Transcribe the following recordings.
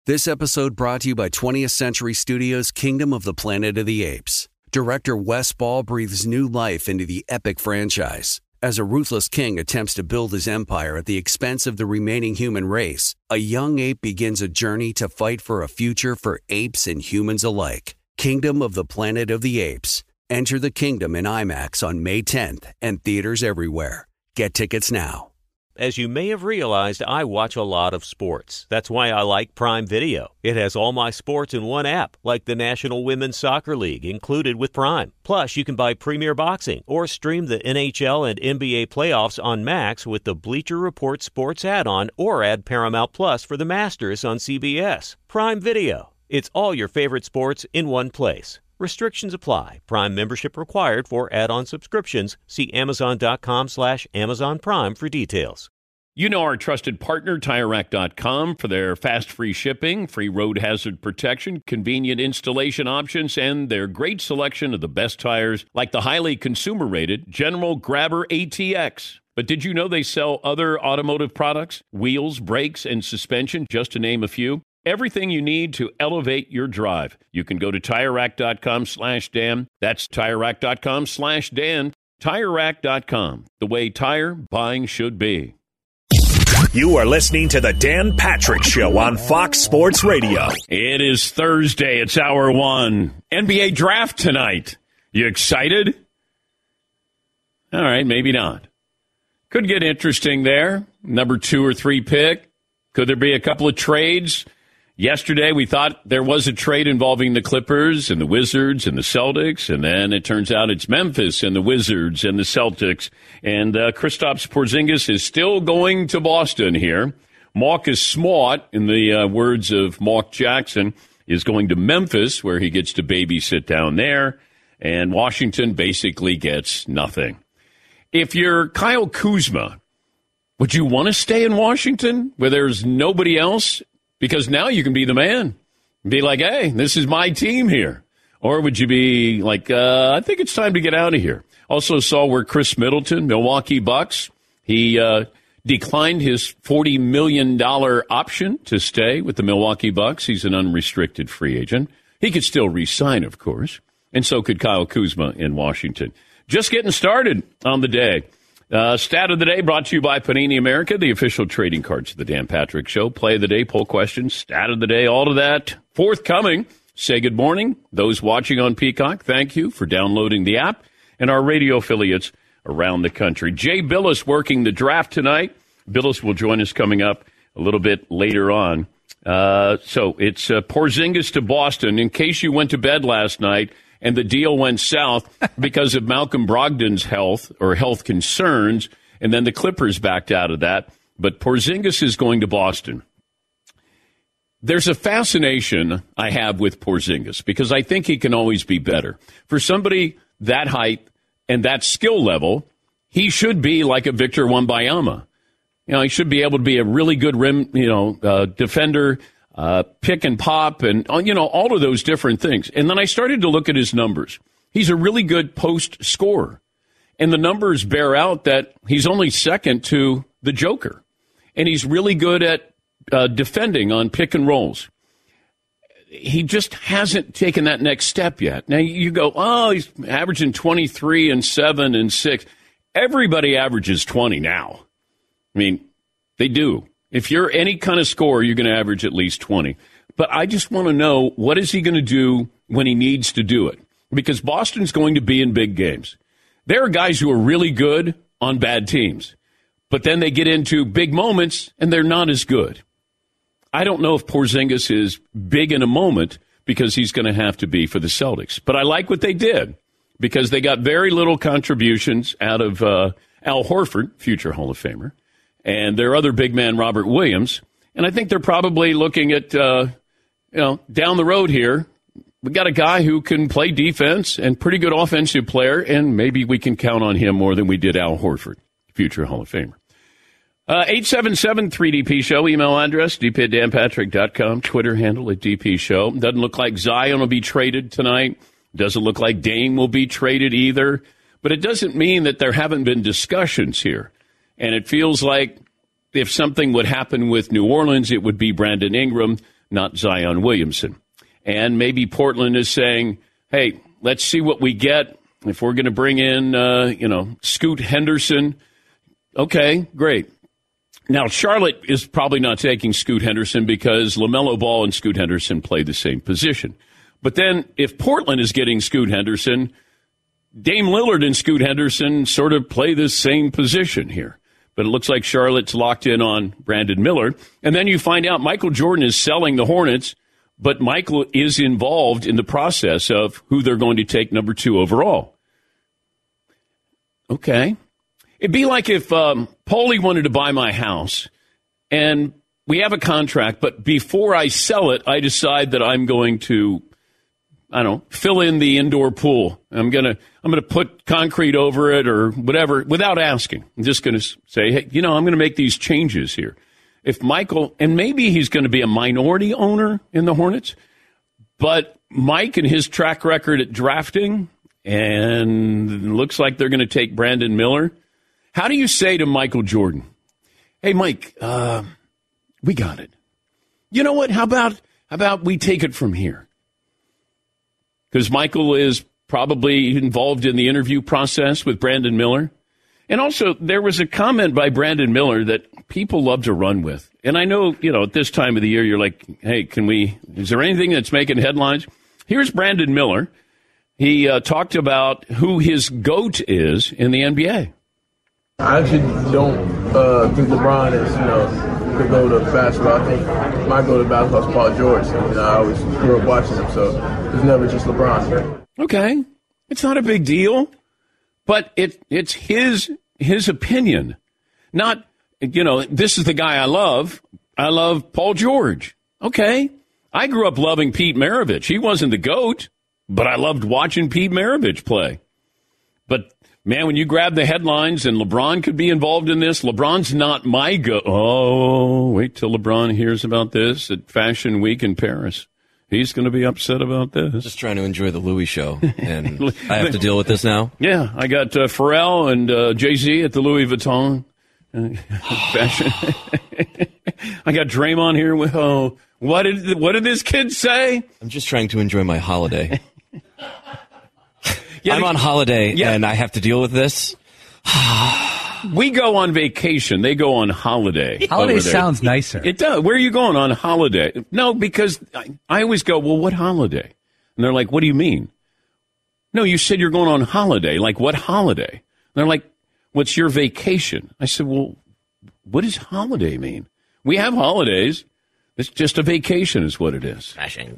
This episode brought to you by 20th Century Studios' Kingdom of the Planet of the Apes. Director Wes Ball breathes new life into the epic franchise. As a ruthless king attempts to build his empire at the expense of the remaining human race, a young ape begins a journey to fight for a future for apes and humans alike. Kingdom of the Planet of the Apes. Enter the kingdom in IMAX on May 10th and theaters everywhere. Get tickets now. As you may have realized, I watch a lot of sports. That's why I like Prime Video. It has all my sports in one app, like the National Women's Soccer League, included with Prime. Plus, you can buy Premier Boxing or stream the NHL and NBA playoffs on Max with the Bleacher Report Sports add-on, or add Paramount Plus for the Masters on CBS. Prime Video. It's all your favorite sports in one place. Restrictions apply. Prime membership required for add-on subscriptions. See Amazon.com/Amazon Prime for details. You know our trusted partner, TireRack.com, for their fast, free shipping, free road hazard protection, convenient installation options, and their great selection of the best tires, like the highly consumer-rated General Grabber ATX. But did you know they sell other automotive products? Wheels, brakes, and suspension, just to name a few. Everything you need to elevate your drive. You can go to TireRack.com/Dan. That's TireRack.com/Dan. TireRack.com, the way tire buying should be. You are listening to the Dan Patrick Show on Fox Sports Radio. It is Thursday. It's hour one. NBA draft tonight. You excited? All right, maybe not. Could get interesting there. Number 2 or 3 pick. Could there be a couple of trades? Yesterday, we thought there was a trade involving the Clippers and the Wizards and the Celtics, and then it turns out it's Memphis and the Wizards and the Celtics. And Kristaps Porzingis is still going to Boston here. Marcus Smart, in the words of Mark Jackson, is going to Memphis, where he gets to babysit down there, and Washington basically gets nothing. If you're Kyle Kuzma, would you want to stay in Washington where there's nobody else? Because now you can be the man. Be like, hey, this is my team here. Or would you be like, I think it's time to get out of here. Also saw where Chris Middleton, Milwaukee Bucks, he declined his $40 million option to stay with the Milwaukee Bucks. He's an unrestricted free agent. He could still re-sign, of course. And so could Kyle Kuzma in Washington. Just getting started on the day. Stat of the day brought to you by Panini America, the official trading cards of the Dan Patrick Show. Play of the day, poll questions, stat of the day, all of that forthcoming. Say good morning. Those watching on Peacock, thank you for downloading the app, and our radio affiliates around the country. Jay Billis working the draft tonight. Billis will join us coming up a little bit later on. So it's Porzingis to Boston. In case you went to bed last night and the deal went south because of Malcolm Brogdon's health or health concerns, and then the Clippers backed out of that. But Porzingis is going to Boston. There's a fascination I have with Porzingis because I think he can always be better. For somebody that height and that skill level, he should be like a Victor Wembanyama. You know, he should be able to be a really good rim, defender, pick and pop, and, all of those different things. And then I started to look at his numbers. He's a really good post scorer. And the numbers bear out that he's only second to the Joker. And he's really good at defending on pick and rolls. He just hasn't taken that next step yet. Now you go, he's averaging 23 and 7 and 6. Everybody averages 20 now. I mean, they do. If you're any kind of scorer, you're going to average at least 20. But I just want to know, what is he going to do when he needs to do it? Because Boston's going to be in big games. There are guys who are really good on bad teams, but then they get into big moments and they're not as good. I don't know if Porzingis is big in a moment because he's going to have to be for the Celtics. But I like what they did because they got very little contributions out of Al Horford, future Hall of Famer, and their other big man, Robert Williams. And I think they're probably looking at, down the road here, we got a guy who can play defense and pretty good offensive player, and maybe we can count on him more than we did Al Horford, future Hall of Famer. 877-3DP Show, email address, dp@danpatrick.com, Twitter handle at DP Show. Doesn't look like Zion will be traded tonight. Doesn't look like Dame will be traded either. But it doesn't mean that there haven't been discussions here. And it feels like if something would happen with New Orleans, it would be Brandon Ingram. not Zion Williamson. And maybe Portland is saying, hey, let's see what we get. If we're going to bring in, Scoot Henderson, okay, great. Now, Charlotte is probably not taking Scoot Henderson because LaMelo Ball and Scoot Henderson play the same position. But then if Portland is getting Scoot Henderson, Dame Lillard and Scoot Henderson sort of play the same position here. But it looks like Charlotte's locked in on Brandon Miller. And then you find out Michael Jordan is selling the Hornets, but Michael is involved in the process of who they're going to take number 2 overall. Okay. It'd be like if Paulie wanted to buy my house, and we have a contract, but before I sell it, I decide that I'm going to, fill in the indoor pool. I'm gonna put concrete over it or whatever without asking. I'm just going to say, hey, I'm going to make these changes here. If Michael, and maybe he's going to be a minority owner in the Hornets, but Mike and his track record at drafting, and it looks like they're going to take Brandon Miller. How do you say to Michael Jordan, hey, Mike, we got it. You know what? How about we take it from here? Because Michael is probably involved in the interview process with Brandon Miller. And also, there was a comment by Brandon Miller that people love to run with. And I know, at this time of the year, you're like, hey, is there anything that's making headlines? Here's Brandon Miller. He talked about who his GOAT is in the NBA. I actually don't think LeBron is, the GOAT of basketball. I think my GOAT of basketball is Paul George. I always grew up watching him, so it's never just LeBron. Okay. It's not a big deal, but it's his opinion. Not, this is the guy I love. I love Paul George. Okay. I grew up loving Pete Maravich. He wasn't the GOAT, but I loved watching Pete Maravich play. But man, when you grab the headlines and LeBron could be involved in this, LeBron's not my GOAT. Oh, wait till LeBron hears about this at Fashion Week in Paris. He's going to be upset about this. Just trying to enjoy the Louis show, and I have to deal with this now? Yeah, I got Pharrell and Jay-Z at the Louis Vuitton fashion. I got Draymond here with, what did this kid say? I'm just trying to enjoy my holiday. I'm on holiday, and I have to deal with this. We go on vacation. They go on holiday. Holiday sounds nicer. It does. Where are you going on holiday? No, because I always go, well, what holiday? And they're like, what do you mean? No, you said you're going on holiday. Like, what holiday? And they're like, what's your vacation? I said, well, what does holiday mean? We have holidays. It's just a vacation is what it is. Smashing.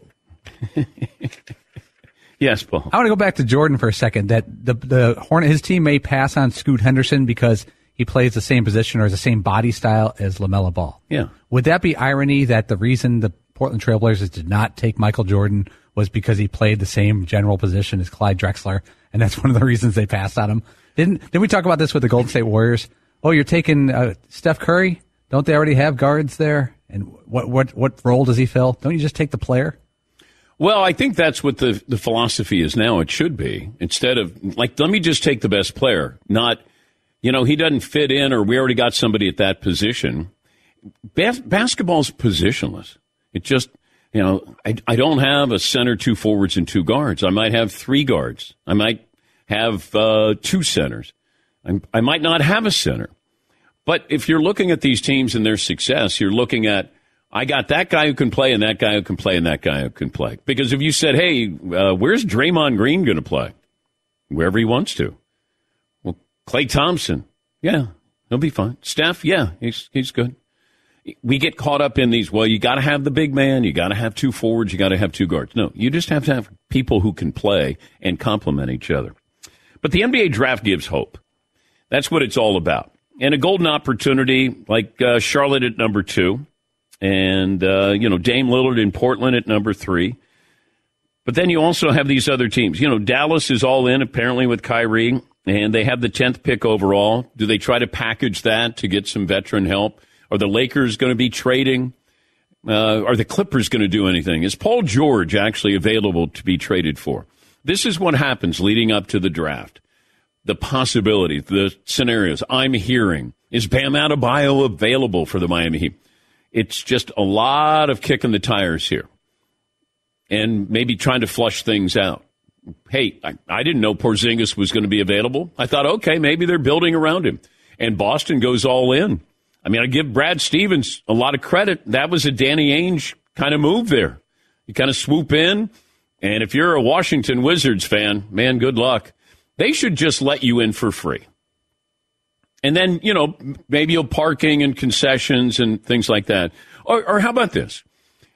Yes, Paul. I want to go back to Jordan for a second. That the Hornet, his team may pass on Scoot Henderson because he plays the same position or has the same body style as LaMelo Ball. Yeah. Would that be irony that the reason the Portland Trailblazers did not take Michael Jordan was because he played the same general position as Clyde Drexler, and that's one of the reasons they passed on him? Didn't we talk about this with the Golden State Warriors? Oh, you're taking Steph Curry? Don't they already have guards there? And what role does he fill? Don't you just take the player? Well, I think that's what the philosophy is now. It should be. Instead of, like, let me just take the best player. Not, he doesn't fit in or we already got somebody at that position. Basketball's positionless. It just, I don't have a center, 2 forwards, and 2 guards. I might have 3 guards. I might have 2 centers. I might not have a center. But if you're looking at these teams and their success, you're looking at, I got that guy who can play and that guy who can play and that guy who can play. Because if you said, hey, where's Draymond Green going to play? Wherever he wants to. Well, Klay Thompson, yeah, he'll be fine. Steph, yeah, he's good. We get caught up in these, well, you got to have the big man, you got to have 2 forwards, you got to have 2 guards. No, you just have to have people who can play and complement each other. But the NBA draft gives hope. That's what it's all about. And a golden opportunity like Charlotte at number 2. And, Dame Lillard in Portland at number 3. But then you also have these other teams. Dallas is all in, apparently, with Kyrie, and they have the 10th pick overall. Do they try to package that to get some veteran help? Are the Lakers going to be trading? Are the Clippers going to do anything? Is Paul George actually available to be traded for? This is what happens leading up to the draft. The possibilities, the scenarios I'm hearing. Is Bam Adebayo available for the Miami Heat? It's just a lot of kicking the tires here and maybe trying to flush things out. Hey, I didn't know Porzingis was going to be available. I thought, okay, maybe they're building around him. And Boston goes all in. I mean, I give Brad Stevens a lot of credit. That was a Danny Ainge kind of move there. You kind of swoop in, and if you're a Washington Wizards fan, man, good luck. They should just let you in for free. And then, maybe you'll parking and concessions and things like that. Or how about this?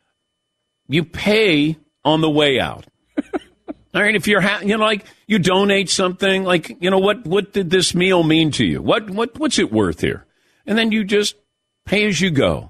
You pay on the way out. All right, if you're, you donate something, what did this meal mean to you? What's it worth here? And then you just pay as you go.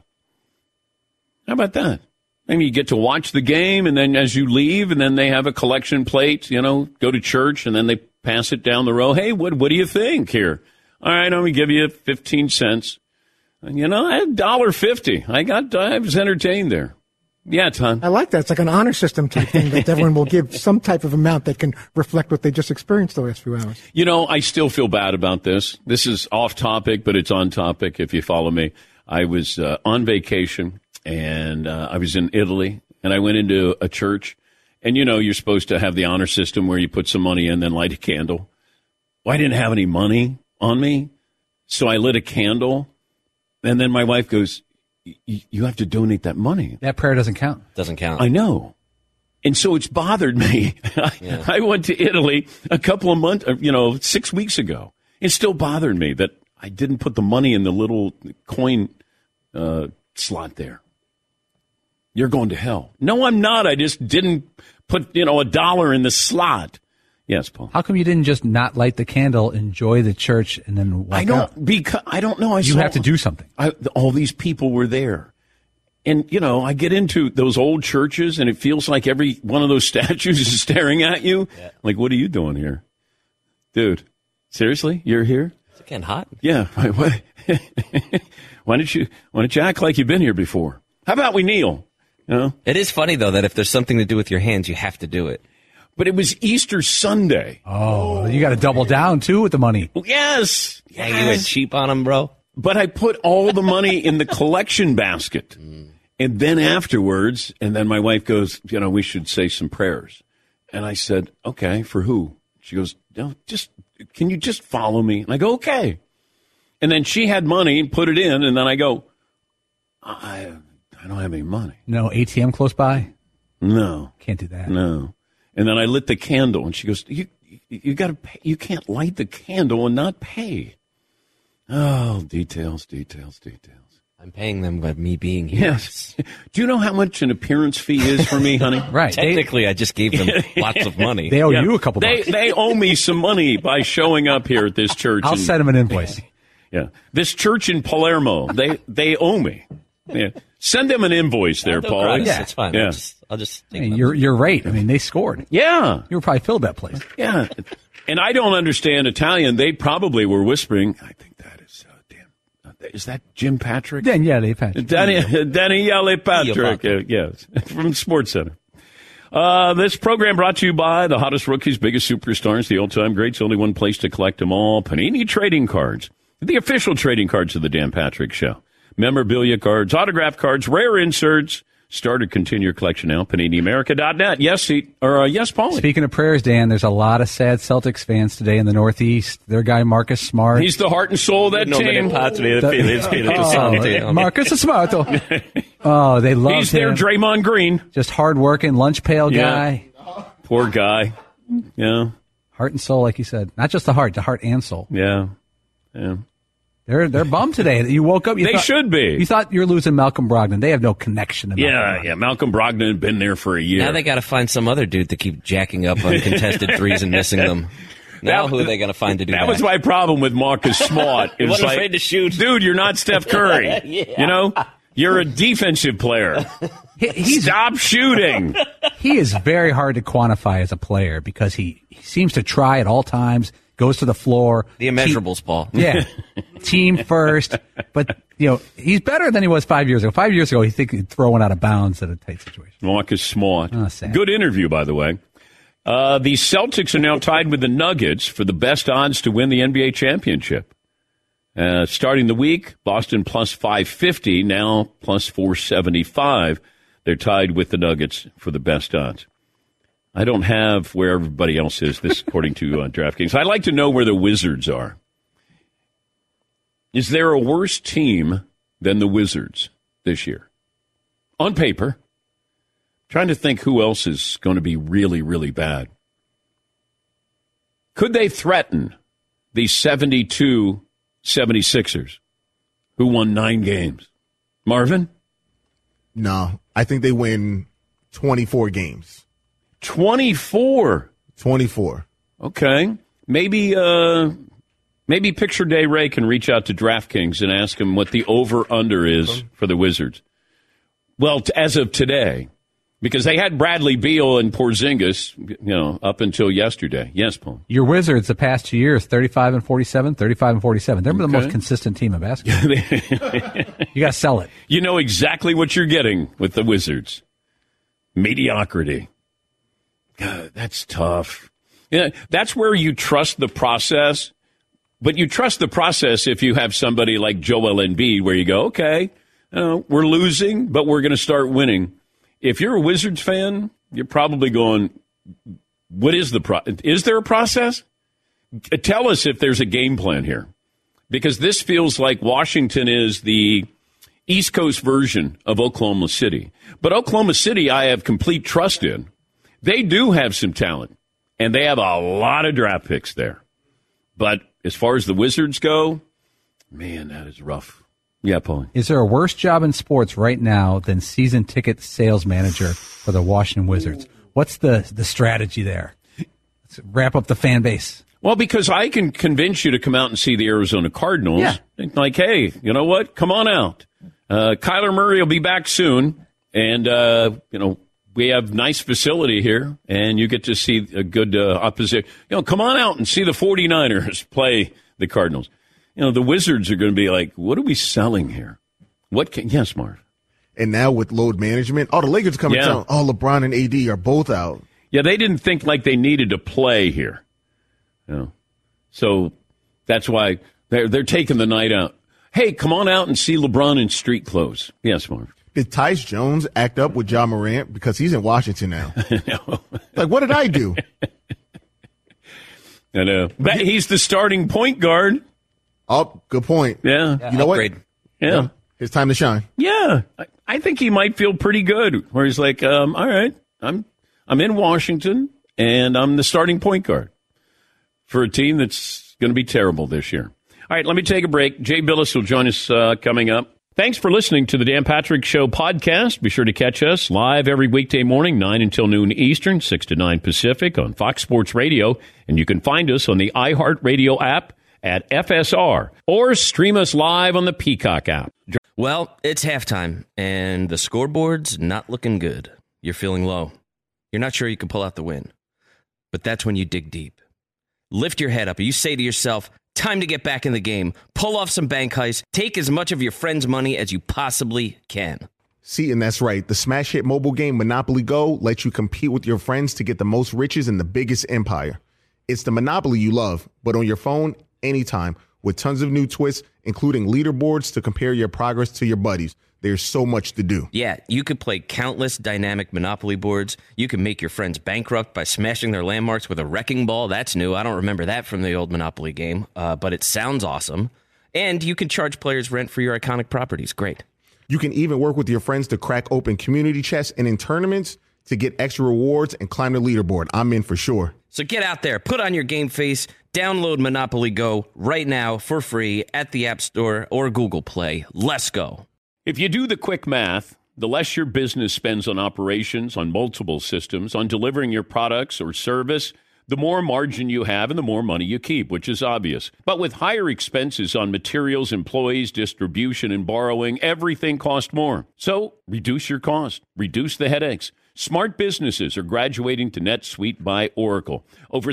How about that? Maybe you get to watch the game, and then as you leave, and then they have a collection plate, go to church, and then they pass it down the row. Hey, what do you think here? All right, I'm going to give you 15 cents. And, I had $1.50. I was entertained there. Yeah, Tom. I like that. It's like an honor system type thing that everyone will give some type of amount that can reflect what they just experienced the last few hours. I still feel bad about this. This is off topic, but it's on topic if you follow me. I was on vacation, and I was in Italy, and I went into a church. And, you're supposed to have the honor system where you put some money in, then light a candle. Well, I didn't have any money on me, so I lit a candle. And then my wife goes, you have to donate that money. That prayer doesn't count. Doesn't count. I know. And so it's bothered me. Yeah. I went to Italy a couple of months, 6 weeks ago. It still bothered me that I didn't put the money in the little coin slot there. You're going to hell. No, I'm not. I just didn't put, $1 in the slot. Yes, Paul. How come you didn't just not light the candle, enjoy the church, and then walk out? Because I don't know. You have to do something. All these people were there. And, I get into those old churches, and it feels like every one of those statues is staring at you. Yeah. Like, what are you doing here? Dude, seriously? You're here? It's getting hot. Yeah. Why don't you act like you've been here before? How about we kneel? It is funny, though, that if there's something to do with your hands, you have to do it. But it was Easter Sunday. Oh, you got to double down, too, with the money. Yes. Yeah, you went cheap on them, bro. But I put all the money in the collection basket. And then afterwards, and then my wife goes, we should say some prayers. And I said, okay, for who? She goes, no, can you just follow me? And I go, okay. And then she had money and put it in. And then I go, I don't have any money. No ATM close by? No. Can't do that. No. And then I lit the candle, and she goes, "You got to pay. You can't light the candle and not pay." Oh, details. I'm paying them by me being here. Yes. Do you know how much an appearance fee is for me, honey? Right. Technically, I just gave them lots of money. They owe you a couple bucks. They owe me some money by showing up here at this church. I'll send them an invoice. Yeah, this church in Palermo, they owe me. Yeah. Send them an invoice there, Paul. Yeah, it's fine. Yeah. I'll just you're right. I mean, they scored. Yeah. You were probably filled that place. Yeah. And I don't understand Italian. They probably were whispering, I think that is, is that Jim Patrick? Daniele Patrick. Daniele Patrick. Yes, from SportsCenter. This program brought to you by the hottest rookies, biggest superstars, the all-time greats. Only one place to collect them all. Panini Trading Cards. The official trading cards of the Dan Patrick Show. Memorabilia cards, autograph cards, rare inserts. Start or continue your collection now. PaniniAmerica.net. Yes, Paulie. Speaking of prayers, Dan, there's a lot of sad Celtics fans today in the Northeast. Their guy, Marcus Smart. He's the heart and soul of that team. Marcus Smart. Oh, they love him. He's their Draymond Green. Just hard-working, lunch pail guy. Poor guy. Yeah. Heart and soul, like you said. Not just the heart and soul. Yeah. They're bummed today. You woke up. They should be. You thought you were losing Malcolm Brogdon. They have no connection to Malcolm Brogdon. Yeah. Malcolm Brogdon had been there for a year. Now they got to find some other dude to keep jacking up uncontested threes and missing them. Now who are they going to find to do that? That was my problem with Marcus Smart. He wasn't afraid to shoot. Dude, you're not Steph Curry. Yeah. You're a defensive player. Stop shooting. He is very hard to quantify as a player because he seems to try at all times. Goes to the floor. The immeasurables, Paul. Yeah. Team first. But, he's better than he was 5 years ago. 5 years ago, he'd throw one out of bounds at a tight situation. Marcus Smart. Oh, sad. Good interview, by the way. The Celtics are now tied with the Nuggets for the best odds to win the NBA championship. Starting the week, Boston plus 550, now plus 475. They're tied with the Nuggets for the best odds. I don't have where everybody else is, this according to DraftKings. I'd like to know where the Wizards are. Is there a worse team than the Wizards this year? On paper. Trying to think who else is going to be really, really bad. Could they threaten the 72 76ers, who won 9 games? Marvin? No, I think they win 24 games. 24? 24. Okay. Maybe Picture Day Ray can reach out to DraftKings and ask him what the over-under is for the Wizards. Well, as of today, because they had Bradley Beal and Porzingis, up until yesterday. Yes, Paul. Your Wizards the past 2 years, 35 and 47, 35 and 47. They're the most consistent team in basketball. You got to sell it. You know exactly what you're getting with the Wizards. Mediocrity. God, that's tough. Yeah, that's where you trust the process. But you trust the process if you have somebody like Joel Embiid, where you go, okay, we're losing, but we're going to start winning. If you're a Wizards fan, you're probably going, what is is there a process? Tell us if there's a game plan here. Because this feels like Washington is the East Coast version of Oklahoma City. But Oklahoma City, I have complete trust in. They do have some talent, and they have a lot of draft picks there. But as far as the Wizards go, man, that is rough. Yeah, Paul. Is there a worse job in sports right now than season ticket sales manager for the Washington Wizards? What's the strategy there? Let's wrap up the fan base. Well, because I can convince you to come out and see the Arizona Cardinals. Yeah. Like, hey, you know what? Come on out. Kyler Murray will be back soon. And, we have nice facility here, and you get to see a good opposition. Come on out and see the 49ers play the Cardinals. The Wizards are going to be like, what are we selling here? Yes, Marv. And now with load management, the Lakers are coming down. LeBron and AD are both out. Yeah, they didn't think like they needed to play here. So that's why they're taking the night out. Hey, come on out and see LeBron in street clothes. Yes, Marv. Did Tyus Jones act up with Ja Morant because he's in Washington now? No. Like, what did I do? I know. But he's the starting point guard. Oh, good point. Yeah. You know upgrade. what? Yeah. It's time to shine. Yeah. I think he might feel pretty good where he's like, all right, I'm in Washington and I'm the starting point guard for a team that's going to be terrible this year. All right, let me take a break. Jay Billis will join us coming up. Thanks for listening to the Dan Patrick Show podcast. Be sure to catch us live every weekday morning, 9 until noon Eastern, 6 to 9 Pacific on Fox Sports Radio. And you can find us on the iHeartRadio app at FSR or stream us live on the Peacock app. Well, it's halftime, and the scoreboard's not looking good. You're feeling low. You're not sure you can pull out the win. But that's when you dig deep. Lift your head up. You say to yourself, time to get back in the game. Pull off some bank heists. Take as much of your friend's money as you possibly can. See, and that's right. The smash hit mobile game Monopoly Go lets you compete with your friends to get the most riches in the biggest empire. It's the Monopoly you love, but on your phone, anytime, with tons of new twists, including leaderboards to compare your progress to your buddies. There's so much to do. Yeah, you could play countless dynamic Monopoly boards. You can make your friends bankrupt by smashing their landmarks with a wrecking ball. That's new. I don't remember that from the old Monopoly game, but it sounds awesome. And you can charge players rent for your iconic properties. Great. You can even work with your friends to crack open community chests and in tournaments to get extra rewards and climb the leaderboard. I'm in for sure. So get out there, put on your game face, download Monopoly Go right now for free at the App Store or Google Play. Let's go. If you do the quick math, the less your business spends on operations, on multiple systems, on delivering your products or service, the more margin you have and the more money you keep, which is obvious. But with higher expenses on materials, employees, distribution, and borrowing, everything costs more. So reduce your cost. Reduce the headaches. Smart businesses are graduating to NetSuite by Oracle. Over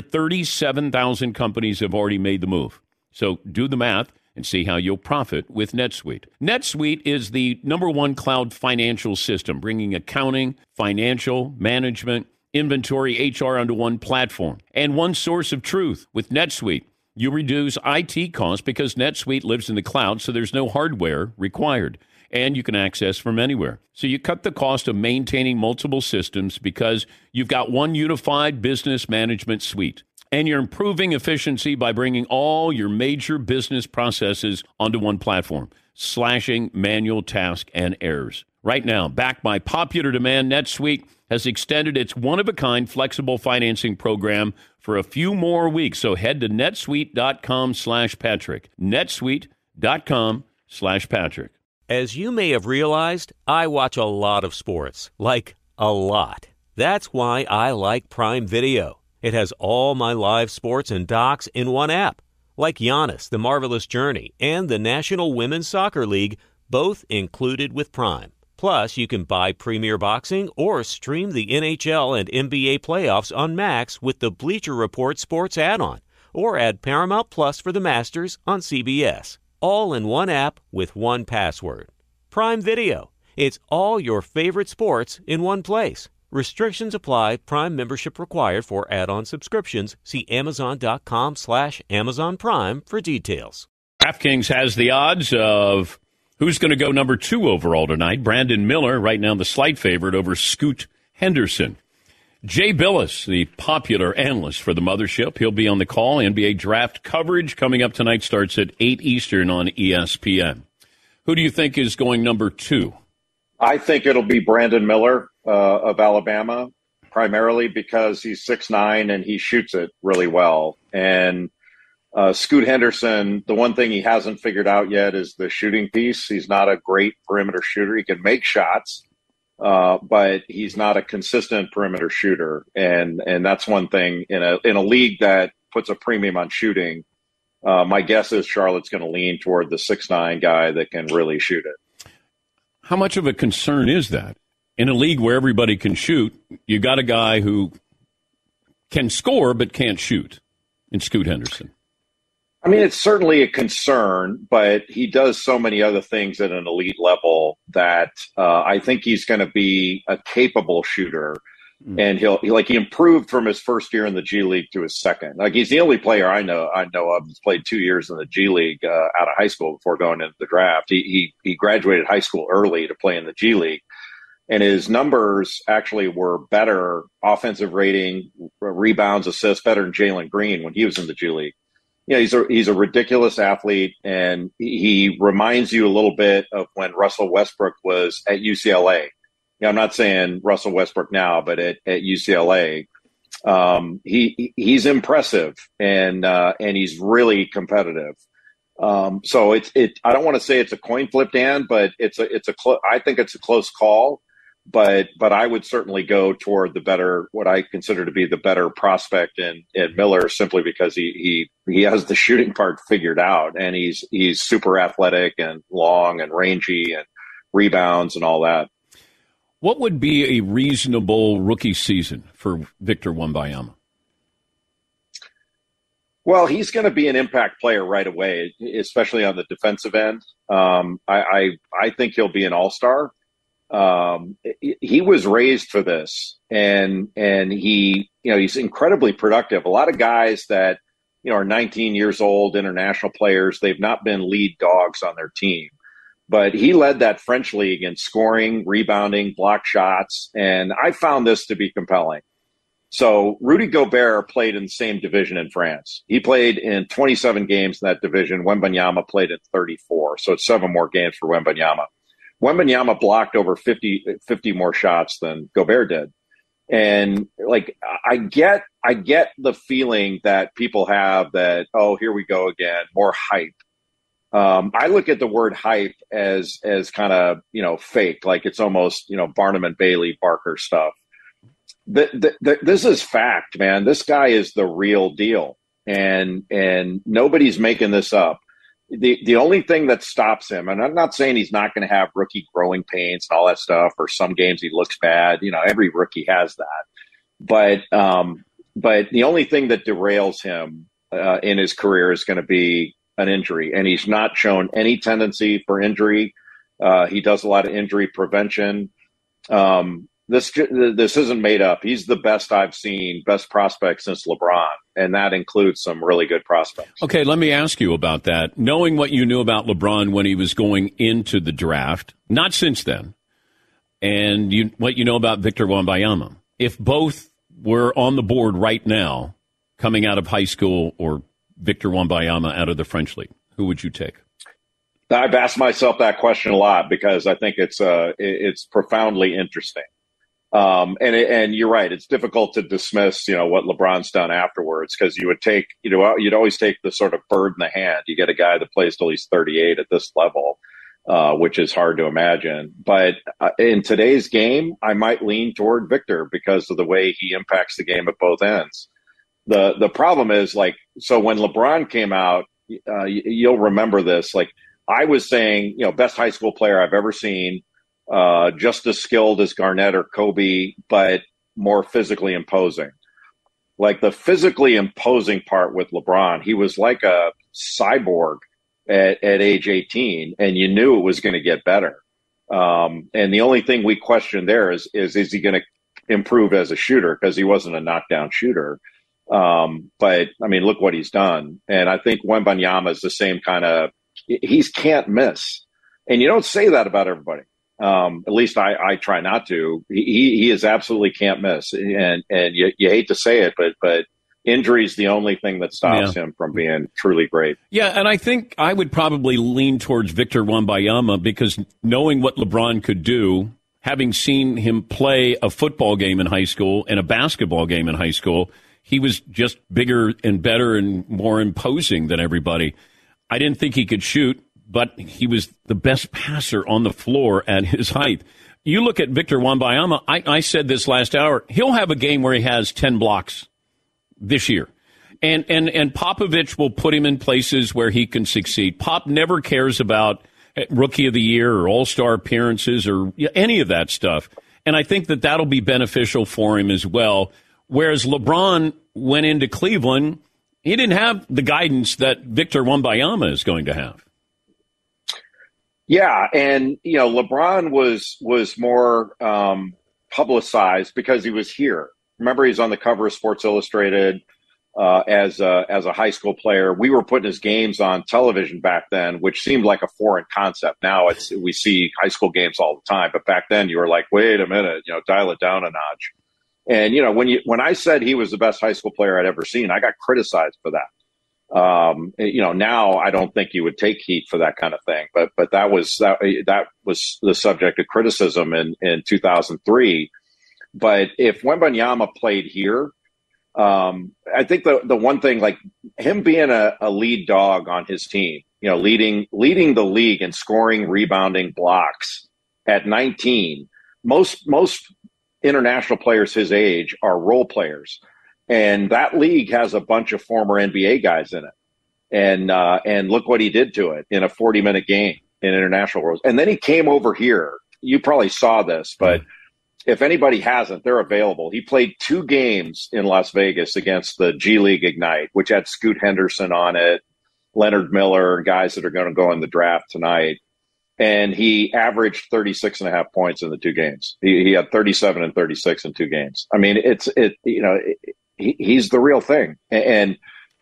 37,000 companies have already made the move. So do the math and see how you'll profit with NetSuite. NetSuite is the #1 cloud financial system, bringing accounting, financial, management, inventory, HR onto one platform and one source of truth. With NetSuite, You reduce IT costs because NetSuite lives in the cloud, so there's no hardware required. And you can access from anywhere. So you cut the cost of maintaining multiple systems because you've got one unified business management suite. And you're improving efficiency by bringing all your major business processes onto one platform, slashing manual tasks and errors. Right now, backed by popular demand, NetSuite has extended its one-of-a-kind flexible financing program for a few more weeks. So head to netsuite.com/Patrick. netsuite.com/Patrick. As you may have realized, I watch a lot of sports. Like, a lot. That's why I like Prime Video. It has all my live sports and docs in one app. Like Giannis, The Marvelous Journey, and the National Women's Soccer League, both included with Prime. Plus, you can buy Premier Boxing or stream the NHL and NBA playoffs on Max with the Bleacher Report Sports add-on, or add Paramount Plus for the Masters on CBS. All in one app with one password. Prime Video. It's all your favorite sports in one place. Restrictions apply. Prime membership required for add-on subscriptions. See Amazon.com/Amazon Prime for details. DraftKings has the odds of who's going to go number 2 overall tonight. Brandon Miller, right now the slight favorite over Scoot Henderson. Jay Billis, the popular analyst for the mothership, he'll be on the call. NBA draft coverage coming up tonight starts at 8 Eastern on ESPN. Who do you think is going number 2? I think it'll be Brandon Miller of Alabama, primarily because he's 6'9" and he shoots it really well. And Scoot Henderson, the one thing he hasn't figured out yet is the shooting piece. He's not a great perimeter shooter. He can make shots, but he's not a consistent perimeter shooter. And that's one thing in a league that puts a premium on shooting. My guess is Charlotte's going to lean toward the 6'9" guy that can really shoot it. How much of a concern is that? In a league where everybody can shoot, you got a guy who can score but can't shoot in Scoot Henderson. I mean, it's certainly a concern, but he does so many other things at an elite level that I think he's going to be a capable shooter. And he improved from his first year in the G League to his second. Like, he's the only player I know of who's played 2 years in the G League out of high school before going into the draft. He graduated high school early to play in the G League, and his numbers actually were better, offensive rating, rebounds, assists, better than Jalen Green when he was in the G League. You know, he's a ridiculous athlete, and he reminds you a little bit of when Russell Westbrook was at UCLA. You know, I'm not saying Russell Westbrook now, but at UCLA, he's impressive and he's really competitive. So I don't want to say it's a coin flip, Dan, but I think it's a close call. But I would certainly go toward the better, what I consider to be the better prospect in Miller, simply because he has the shooting part figured out, and he's super athletic and long and rangy and rebounds and all that. What would be a reasonable rookie season for Victor Wembanyama? Well, he's going to be an impact player right away, especially on the defensive end. I think he'll be an all-star. He was raised for this, and he's incredibly productive. A lot of guys that, are 19 years old, international players, they've not been lead dogs on their team. But he led that French league in scoring, rebounding, block shots, and I found this to be compelling. So Rudy Gobert played in the same division in France. He played in 27 games in that division. Wembanyama played in 34, so it's 7 more games for Wembanyama. Wembanyama blocked over 50 more shots than Gobert did. And I get the feeling that people have that, oh, here we go again, more hype. I look at the word hype as kind of, fake, like it's almost, Barnum and Bailey Barker stuff. This is fact, man. This guy is the real deal, and nobody's making this up. The only thing that stops him, and I'm not saying he's not going to have rookie growing pains and all that stuff, or some games he looks bad. Every rookie has that. But the only thing that derails him in his career is going to be an injury, and he's not shown any tendency for injury. He does a lot of injury prevention. This isn't made up. He's the best I've seen, best prospect since LeBron, and that includes some really good prospects. Okay, let me ask you about that. Knowing what you knew about LeBron when he was going into the draft, not since then, and what you know about Victor Wembanyama, if both were on the board right now, coming out of high school, or Victor Wembanyama out of the French League, who would you take? I've asked myself that question a lot because I think it's profoundly interesting. And you're right. It's difficult to dismiss, what LeBron's done afterwards, because you would take, you'd always take the sort of bird in the hand. You get a guy that plays till he's 38 at this level, which is hard to imagine. But in today's game, I might lean toward Victor because of the way he impacts the game at both ends. The problem is, so when LeBron came out, you'll remember this, I was saying, best high school player I've ever seen. Just as skilled as Garnett or Kobe, but more physically imposing. Like the physically imposing part with LeBron, he was like a cyborg at age 18, and you knew it was going to get better. And the only thing we questioned there is he going to improve as a shooter, because he wasn't a knockdown shooter. But I mean, look what he's done. And I think Wembanyama is the same kind of, he's can't miss. And you don't say that about everybody. At least I try not to. He is absolutely can't miss, and you hate to say it, but injury is the only thing that stops him from being truly great. Yeah, and I think I would probably lean towards Victor Wembanyama, because knowing what LeBron could do, having seen him play a football game in high school and a basketball game in high school, he was just bigger and better and more imposing than everybody. I didn't think he could shoot, but he was the best passer on the floor at his height. You look at Victor Wembanyama, I said this last hour, he'll have a game where he has 10 blocks this year. And Popovich will put him in places where he can succeed. Pop never cares about Rookie of the Year or All-Star appearances or any of that stuff. And I think that that'll be beneficial for him as well. Whereas LeBron went into Cleveland, he didn't have the guidance that Victor Wembanyama is going to have. Yeah, and LeBron was more publicized because he was here. Remember, he's on the cover of Sports Illustrated as a high school player. We were putting his games on television back then, which seemed like a foreign concept. Now we see high school games all the time, but back then you were like, wait a minute, dial it down a notch. And when I said he was the best high school player I'd ever seen, I got criticized for that. Now I don't think you would take heat for that kind of thing, but that was the subject of criticism in 2003. But if Wembanyama played here, I think the one thing, like him being a lead dog on his team, leading the league in scoring, rebounding, blocks at 19, most international players his age are role players. And that league has a bunch of former NBA guys in it. And look what he did to it in a 40-minute game in international worlds. And then he came over here. You probably saw this, but if anybody hasn't, they're available. He played 2 games in Las Vegas against the G League Ignite, which had Scoot Henderson on it, Leonard Miller, guys that are going to go in the draft tonight. And he averaged 36.5 points in the 2 games. He had 37 and 36 in 2 games. I mean, he's the real thing. And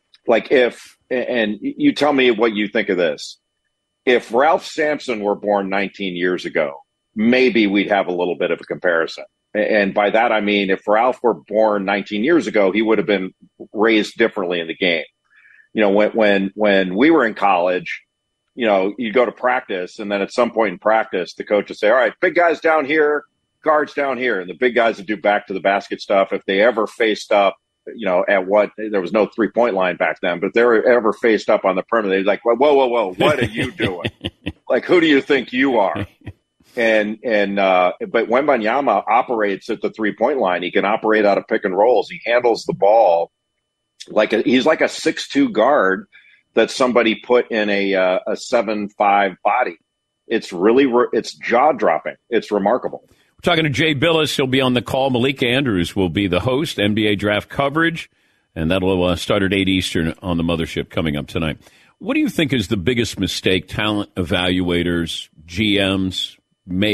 you tell me what you think of this. If Ralph Sampson were born 19 years ago, maybe we'd have a little bit of a comparison. And by that, I mean, if Ralph were born 19 years ago, he would have been raised differently in the game. When we were in college, you'd go to practice, and then at some point in practice, the coach would say, all right, big guys down here, guards down here. And the big guys would do back to the basket stuff. If they ever faced up, there was no 3-point line back then, but if they were ever faced up on the perimeter, they'd be like, whoa, what are you doing? Like, who do you think you are? But Wembanyama operates at the 3-point line. He can operate out of pick and rolls. He handles the ball he's like a 6'2" guard that somebody put in a 7'5" body. It's jaw dropping. It's remarkable. We're talking to Jay Billis. He'll be on the call. Malika Andrews will be the host, NBA draft coverage, and that'll start at 8 Eastern on the Mothership coming up tonight. What do you think is the biggest mistake talent evaluators, GMs make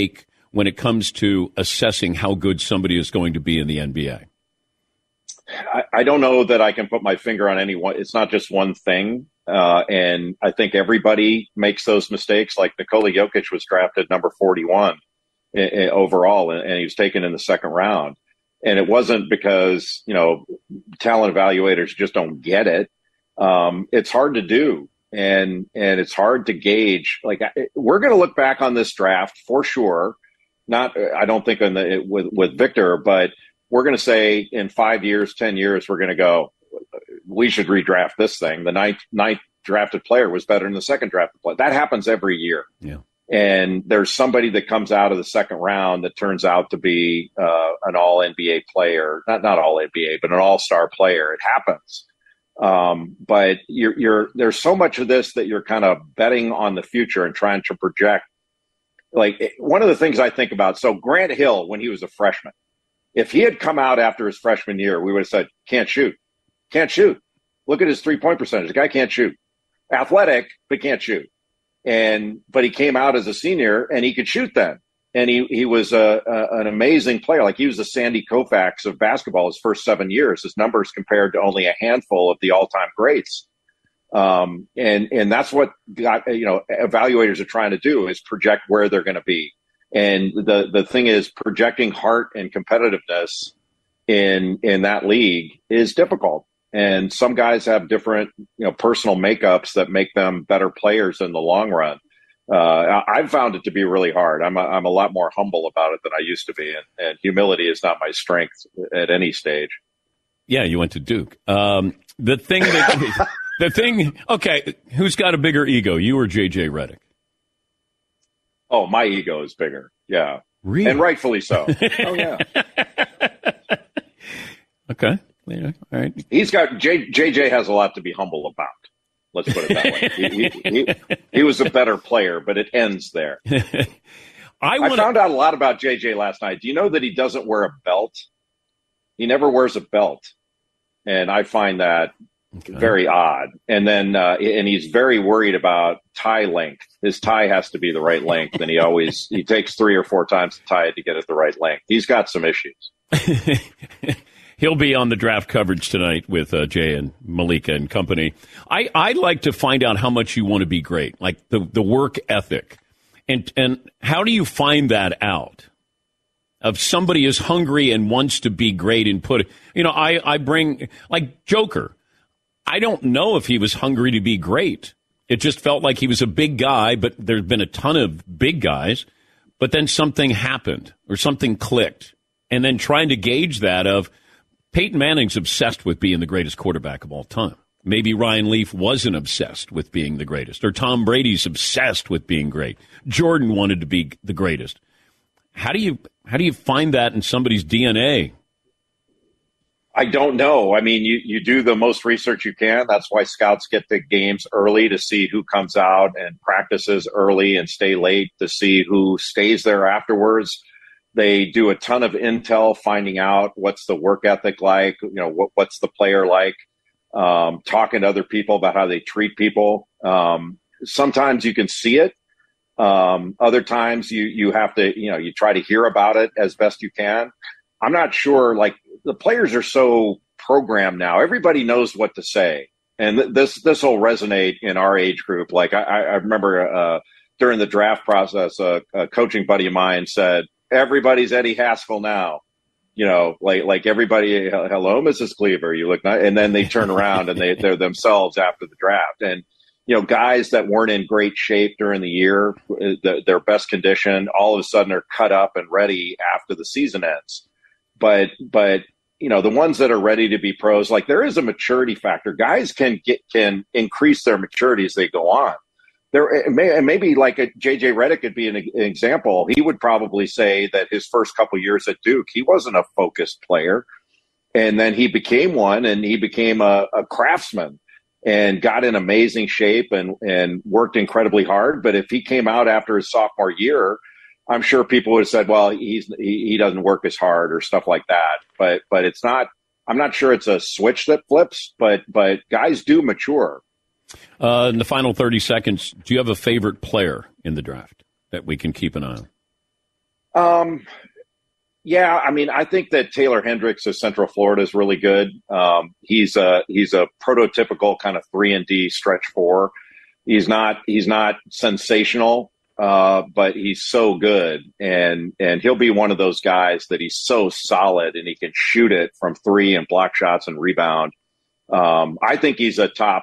when it comes to assessing how good somebody is going to be in the NBA? I don't know that I can put my finger on any one. It's not just one thing. And I think everybody makes those mistakes. Like Nikola Jokic was drafted number 41 overall, and he was taken in the second round. And it wasn't because, talent evaluators just don't get it. It's hard to do. And it's hard to gauge. Like, we're going to look back on this draft for sure. I don't think with Victor, but we're going to say in 5 years, 10 years, we're going to go, we should redraft this thing. The ninth drafted player was better than the second drafted player. That happens every year. Yeah. And there's somebody that comes out of the second round that turns out to be an all NBA player, not all NBA, but an all-star player. It happens. But there's so much of this that you're kind of betting on the future and trying to project. Like, one of the things I think about, so Grant Hill, when he was a freshman, if he had come out after his freshman year, we would have said, can't shoot. Look at his 3-point percentage. The guy can't shoot. Athletic, but can't shoot. But he came out as a senior and he could shoot then. And he was an amazing player. Like, he was the Sandy Koufax of basketball his first 7 years. His numbers compared to only a handful of the all-time greats. And that's what evaluators are trying to do, is project where they're going to be. And the thing is, projecting heart and competitiveness in that league is difficult. And some guys have different, personal makeups that make them better players in the long run. I've found it to be really hard. I'm a lot more humble about it than I used to be, and humility is not my strength at any stage. Yeah, you went to Duke. Okay, who's got a bigger ego, you or J.J. Redick? Oh, my ego is bigger. Yeah, really? And rightfully so. Oh yeah. Okay. Yeah, all right. He's got JJ has a lot to be humble about. Let's put it that way. He was a better player, but it ends there. I found out a lot about JJ last night. Do you know that he doesn't wear a belt? He never wears a belt, and I find that very odd. And then and he's very worried about tie length. His tie has to be the right length, and he takes 3 or 4 times to tie it to get it the right length. He's got some issues. He'll be on the draft coverage tonight with Jay and Malika and company. I'd like to find out how much you want to be great, like the work ethic. And how do you find that out? Of somebody is hungry and wants to be great and I bring, like Joker. I don't know if he was hungry to be great. It just felt like he was a big guy, but there's been a ton of big guys. But then something happened or something clicked. And then trying to gauge that of, Peyton Manning's obsessed with being the greatest quarterback of all time. Maybe Ryan Leaf wasn't obsessed with being the greatest, or Tom Brady's obsessed with being great. Jordan wanted to be the greatest. How do you find that in somebody's DNA? I don't know. I mean, you do the most research you can. That's why scouts get to games early to see who comes out, and practices early and stay late to see who stays there afterwards. They do a ton of intel, finding out what's the work ethic like, what's the player like, talking to other people about how they treat people. Sometimes you can see it. Other times you have to, you try to hear about it as best you can. I'm not sure, like, the players are so programmed now. Everybody knows what to say. And this will resonate in our age group. Like, I remember during the draft process, a coaching buddy of mine said, everybody's Eddie Haskell now, like everybody, hello, Mrs. Cleaver, you look nice. And then they turn around and they're themselves after the draft. And, guys that weren't in great shape during the year, their best condition, all of a sudden are cut up and ready after the season ends. But the ones that are ready to be pros, like, there is a maturity factor. Guys can increase their maturity as they go on. Maybe like a J.J. Redick could be an example. He would probably say that his first couple years at Duke, he wasn't a focused player. And then he became one, and he became a craftsman and got in amazing shape and worked incredibly hard. But if he came out after his sophomore year, I'm sure people would have said, well, he doesn't work as hard or stuff like that. But it's not, I'm not sure it's a switch that flips, but guys do mature. In the final 30 seconds, do you have a favorite player in the draft that we can keep an eye on? Yeah, I mean, I think that Taylor Hendricks of Central Florida is really good. He's a prototypical kind of 3-and-D stretch 4. He's not sensational, but he's so good, and he'll be one of those guys that he's so solid and he can shoot it from 3 and block shots and rebound. I think he's a top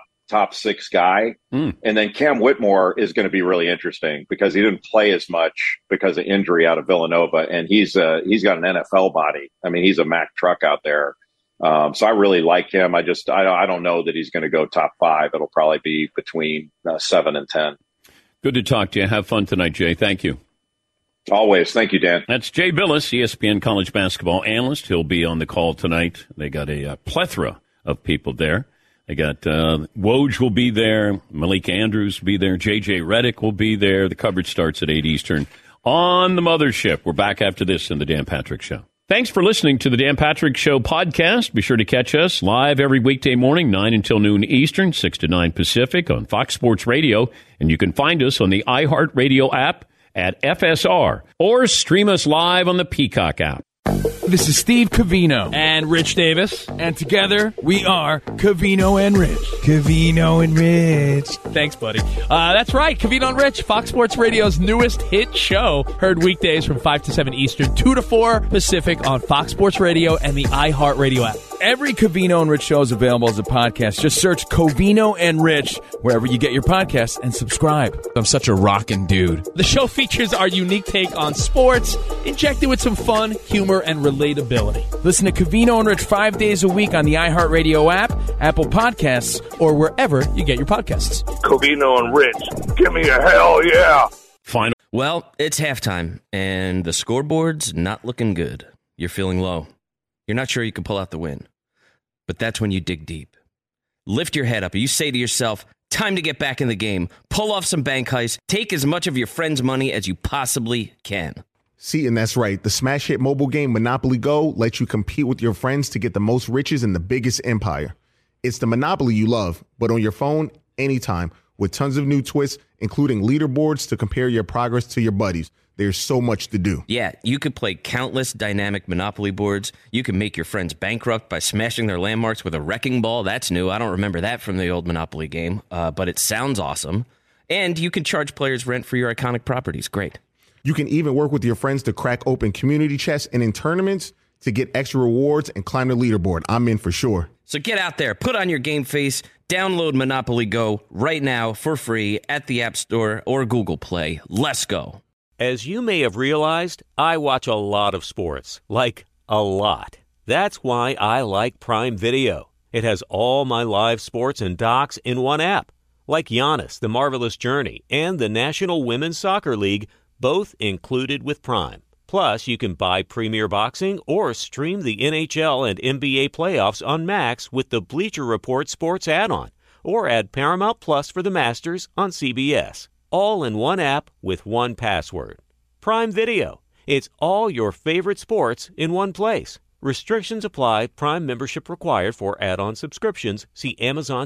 6 guy. And then Cam Whitmore is going to be really interesting because he didn't play as much because of injury out of Villanova, and he's got an NFL body. I mean, he's a Mack truck out there. So I really like him. I don't know that he's going to go top 5. It'll probably be between 7 and 10. Good to talk to you. Have fun tonight, Jay. Thank you. Always. Thank you, Dan. That's Jay Billis, ESPN college basketball analyst. He'll be on the call tonight. They got a plethora of people there. They got Woj will be there. Malik Andrews will be there. J.J. Redick will be there. The coverage starts at 8 Eastern on the Mothership. We're back after this in the Dan Patrick Show. Thanks for listening to the Dan Patrick Show podcast. Be sure to catch us live every weekday morning, 9 until noon Eastern, 6 to 9 Pacific on Fox Sports Radio. And you can find us on the iHeartRadio app at FSR or stream us live on the Peacock app. This is Steve Covino and Rich Davis, and together we are Covino and Rich. Covino and Rich. Thanks, buddy. That's right, Covino and Rich, Fox Sports Radio's newest hit show. Heard weekdays from 5 to 7 Eastern, 2 to 4 Pacific on Fox Sports Radio and the iHeartRadio app. Every Covino and Rich show is available as a podcast. Just search Covino and Rich wherever you get your podcasts and subscribe. I'm such a rockin' dude. The show features our unique take on sports, injected with some fun, humor, and relatability. Listen to Covino and Rich 5 days a week on the iHeartRadio app, Apple Podcasts, or wherever you get your podcasts. Covino and Rich, give me a hell yeah. Final. Well, it's halftime, and the scoreboard's not looking good. You're feeling low. You're not sure you can pull out the win. But that's when you dig deep. Lift your head up. You say to yourself, time to get back in the game. Pull off some bank heists. Take as much of your friend's money as you possibly can. See, and that's right. The smash hit mobile game Monopoly Go lets you compete with your friends to get the most riches in the biggest empire. It's the Monopoly you love, but on your phone, anytime, with tons of new twists, including leaderboards to compare your progress to your buddies. There's so much to do. Yeah, you could play countless dynamic Monopoly boards. You can make your friends bankrupt by smashing their landmarks with a wrecking ball. That's new. I don't remember that from the old Monopoly game, but it sounds awesome. And you can charge players rent for your iconic properties. Great. You can even work with your friends to crack open community chests and in tournaments to get extra rewards and climb the leaderboard. I'm in for sure. So get out there, put on your game face, download Monopoly Go right now for free at the App Store or Google Play. Let's go. As you may have realized, I watch a lot of sports, like a lot. That's why I like Prime Video. It has all my live sports and docs in one app, like Giannis, The Marvelous Journey, and the National Women's Soccer League, both included with Prime. Plus, you can buy Premier Boxing or stream the NHL and NBA playoffs on Max with the Bleacher Report Sports add-on, or add Paramount Plus for the Masters on CBS. All in one app with one password. Prime Video. It's all your favorite sports in one place. Restrictions apply. Prime membership required for add-on subscriptions. See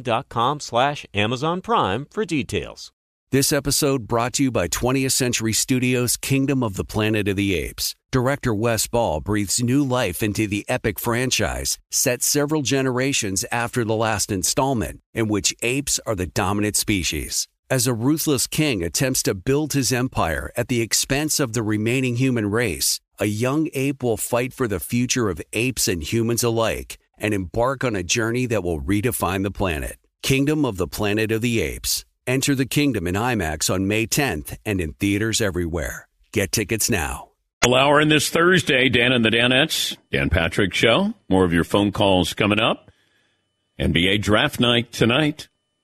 Amazon.com/Amazon Prime for details. This episode brought to you by 20th Century Studios' Kingdom of the Planet of the Apes. Director Wes Ball breathes new life into the epic franchise, set several generations after the last installment, in which apes are the dominant species. As a ruthless king attempts to build his empire at the expense of the remaining human race, a young ape will fight for the future of apes and humans alike and embark on a journey that will redefine the planet. Kingdom of the Planet of the Apes. Enter the kingdom in IMAX on May 10th and in theaters everywhere. Get tickets now. Hour in this Thursday, Dan and the Danettes, Dan Patrick Show. More of your phone calls coming up. NBA draft night tonight.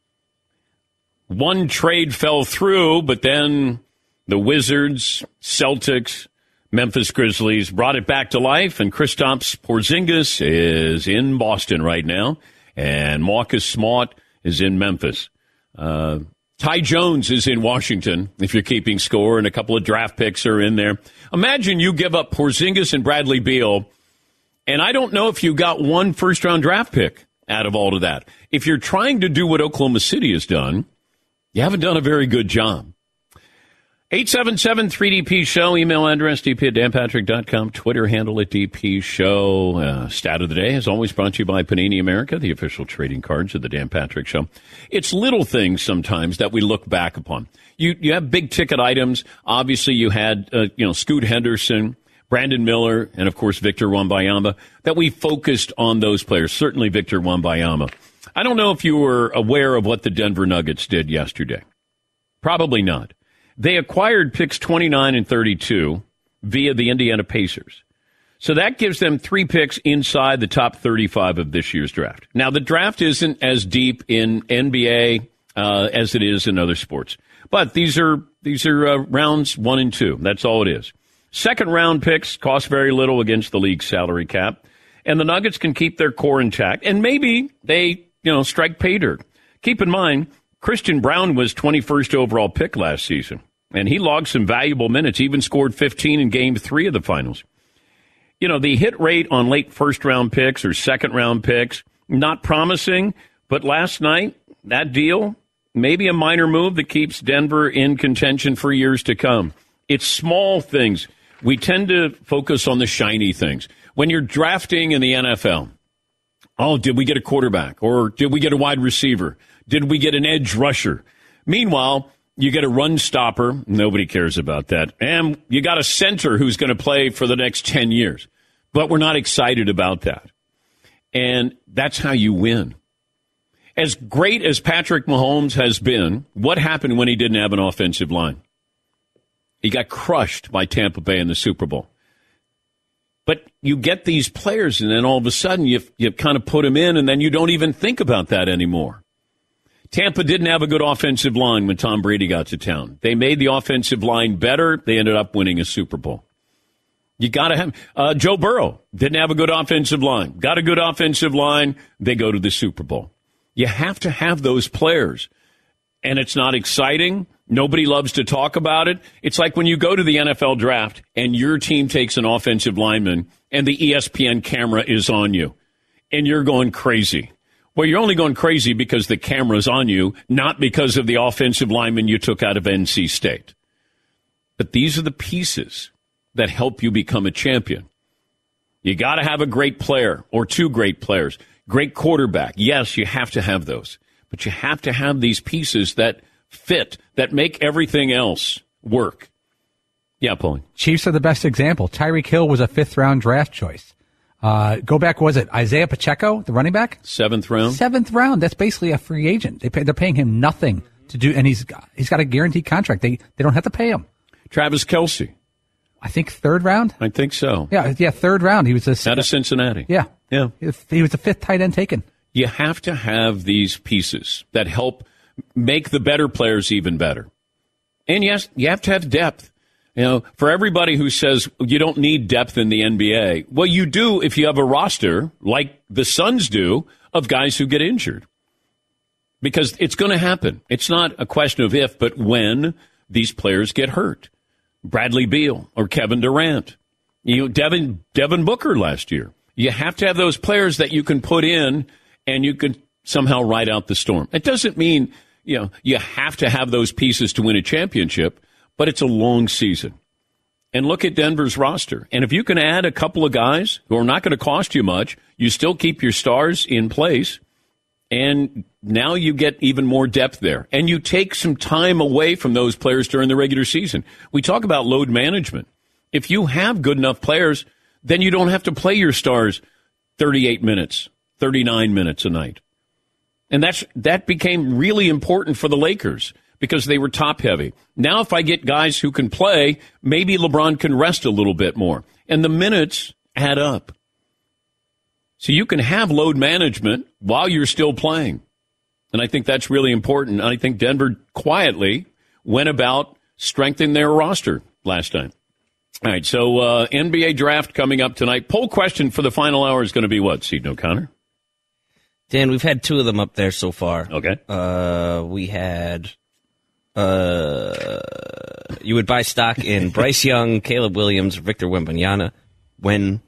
One trade fell through, but then the Wizards, Celtics, Memphis Grizzlies brought it back to life, and Kristaps Porzingis is in Boston right now, and Marcus Smart is in Memphis. Ty Jones is in Washington, if you're keeping score, and a couple of draft picks are in there. Imagine you give up Porzingis and Bradley Beal, and I don't know if you got one first-round draft pick out of all of that. If you're trying to do what Oklahoma City has done, you haven't done a very good job. 877-3DP-SHOW, email address dp@danpatrick.com, Twitter handle at DP Show. Stat of the day is always brought to you by Panini America, the official trading cards of the Dan Patrick Show. It's little things sometimes that we look back upon. You have big ticket items. Obviously, you had Scoot Henderson, Brandon Miller, and of course Victor Wembanyama. That we focused on those players. Certainly Victor Wembanyama. I don't know if you were aware of what the Denver Nuggets did yesterday. Probably not. They acquired picks 29 and 32 via the Indiana Pacers. So that gives them 3 picks inside the top 35 of this year's draft. Now, the draft isn't as deep in NBA as it is in other sports. But these are rounds 1 and 2. That's all it is. Second round picks cost very little against the league's salary cap. And the Nuggets can keep their core intact. And maybe they, strike pay dirt. Keep in mind, Christian Brown was 21st overall pick last season, and he logged some valuable minutes, even scored 15 in Game 3 of the finals. The hit rate on late first-round picks or second-round picks, not promising, but last night, that deal, maybe a minor move that keeps Denver in contention for years to come. It's small things. We tend to focus on the shiny things. When you're drafting in the NFL, did we get a quarterback? Or did we get a wide receiver? Did we get an edge rusher? Meanwhile, you get a run stopper. Nobody cares about that. And you got a center who's going to play for the next 10 years. But we're not excited about that. And that's how you win. As great as Patrick Mahomes has been, what happened when he didn't have an offensive line? He got crushed by Tampa Bay in the Super Bowl. But you get these players, and then all of a sudden you kind of put them in, and then you don't even think about that anymore. Tampa didn't have a good offensive line when Tom Brady got to town. They made the offensive line better. They ended up winning a Super Bowl. You got to have Joe Burrow didn't have a good offensive line. Got a good offensive line. They go to the Super Bowl. You have to have those players. And it's not exciting. Nobody loves to talk about it. It's like when you go to the NFL draft and your team takes an offensive lineman and the ESPN camera is on you and you're going crazy. Well, you're only going crazy because the camera's on you, not because of the offensive lineman you took out of NC State. But these are the pieces that help you become a champion. You got to have a great player or 2 great players. Great quarterback. Yes, you have to have those. But you have to have these pieces that fit, that make everything else work. Yeah, Paulie. Chiefs are the best example. Tyreek Hill was a 5th-round draft choice. Go back, was it Isaiah Pacheco, the running back? 7th round. 7th round. That's basically a free agent. They're paying him nothing to do, and he's got a guaranteed contract. They don't have to pay him. Travis Kelce. I think 3rd round. I think so. Yeah, 3rd round. He was out of Cincinnati. Yeah. He was the 5th tight end taken. You have to have these pieces that help make the better players even better. And yes, you have to have depth. For everybody who says you don't need depth in the NBA, well, you do if you have a roster like the Suns do of guys who get injured. Because it's going to happen. It's not a question of if, but when these players get hurt. Bradley Beal or Kevin Durant. Devin Booker last year. You have to have those players that you can put in and you can somehow ride out the storm. It doesn't mean, you have to have those pieces to win a championship, but it's a long season. And look at Denver's roster. And if you can add a couple of guys who are not going to cost you much, you still keep your stars in place, and now you get even more depth there. And you take some time away from those players during the regular season. We talk about load management. If you have good enough players, then you don't have to play your stars 38 minutes, 39 minutes a night. And that became really important for the Lakers because they were top heavy. Now if I get guys who can play, maybe LeBron can rest a little bit more. And the minutes add up. So you can have load management while you're still playing. And I think that's really important. I think Denver quietly went about strengthening their roster last time. All right, so NBA draft coming up tonight. Poll question for the final hour is going to be what, Seton O'Connor? Dan, we've had 2 of them up there so far. Okay. We had you would buy stock in Bryce Young, Caleb Williams, Victor Wembanyama. Man,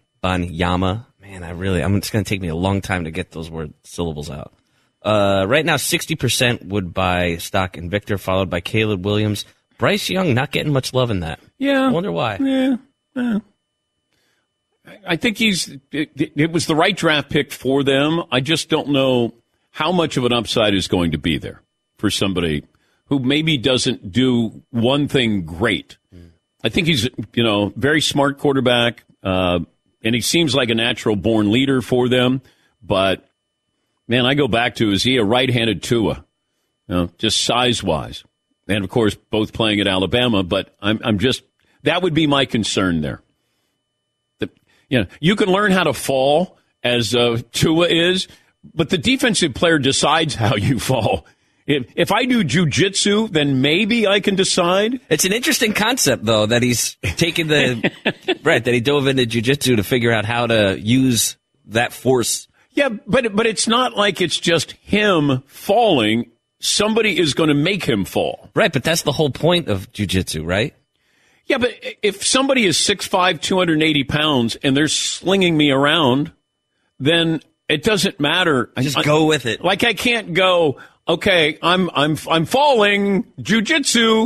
it's going to take me a long time to get those syllables out. Right now, 60% would buy stock in Victor, followed by Caleb Williams. Bryce Young not getting much love in that. Yeah. I wonder why. Yeah. I think it was the right draft pick for them. I just don't know how much of an upside is going to be there for somebody who maybe doesn't do one thing great. I think he's, very smart quarterback, and he seems like a natural-born leader for them. But, man, I go back to, is he a right-handed Tua? Just size-wise. And, of course, both playing at Alabama. But I'm just – that would be my concern there. You can learn how to fall, as Tua is, but the defensive player decides how you fall. If I do jiu-jitsu, then maybe I can decide. It's an interesting concept, though, that he's taken that he dove into jiu-jitsu to figure out how to use that force. Yeah, but it's not like it's just him falling. Somebody is going to make him fall. Right, but that's the whole point of jiu-jitsu, right? Yeah, but if somebody is 6'5", 280 pounds, and they're slinging me around, then it doesn't matter. Just go with it. Like I can't go, okay, I'm falling, jiu-jitsu,